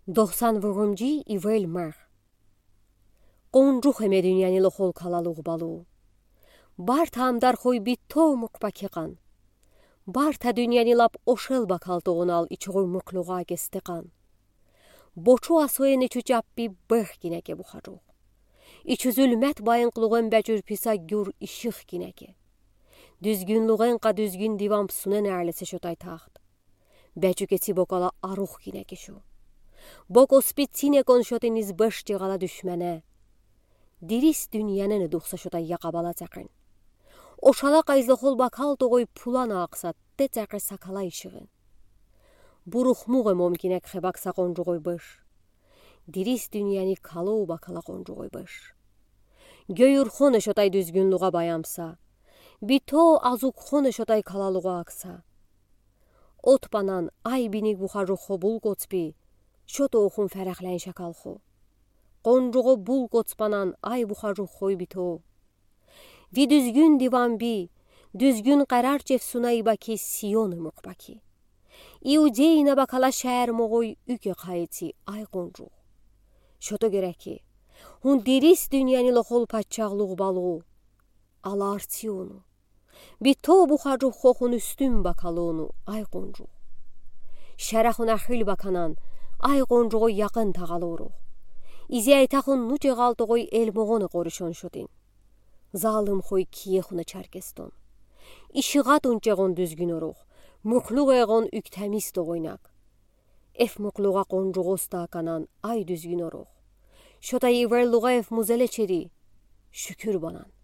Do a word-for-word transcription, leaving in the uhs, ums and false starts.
Doksan vurumci ivel mer. Qoncuq eme dünyanı loxol kalalıq balu. Bartam dar xoy bitto mukbakiqan. Barta dünyanı lap oşel bakaltoğun al içoğu mukluğa gesteqan. Boçu asoye neçü cappi bıx gineke buxaruq. İçü zülmət bayınqluğun bəcür pisa gür işıq gineke. Düzgünluğun qa düzgün divan psunen ərləsə şotay taxt. Bəcü keçi bokala aruq gineke şu. Bok ospitine konşotiniz bış cığala düşmənə. Diris dünyanı duxsa şotay yaqabala çaqın. Oşala qayzlıqol bakal doğuy pulan aqsa te çaqı sakala işığın. Buruxmuğu momkinek xebaqsa qoncuğuy bış. Diris dünyanı kalı bakala qoncuğuy bış. Göyürxon şotay düzgünluğa bayamsa. Bito azukxon şotay kalalığa aqsa. Ot banan ay binik buxarı xobul qotspi. Şoto oxun fərəxlən şakalxu. Qoncuğu bul qotspanan ay buxarı xoy bito. Vi düzgün divan bi, düzgün qərar cefsunay baki siyon muqbaki. İudeyinə bakala şəhər moğoy üke qayıti ay qoncuq. Şoto görə ki, hun diris dünyanı loxol patçaqlıq balu. Alarti onu. Bito buxarı xoxun üstün bakalı onu ay qoncuq. Şərəxun əxil bakanan, ay qoncuğu yaxın tağalıruq. İziyaytaxun nuce qaldıqoy elmoğunu qoruşon şodin. Zalim xoy kiyexunu çərkeston. İşığa dunceğun düzgün oruq. Mukluq eğon üktəmiz doğoynak. Ef mukluğa qoncuğu stakanan ay düzgün oruq. Şotay iverluğa ef muzele çeri. Şükür banan.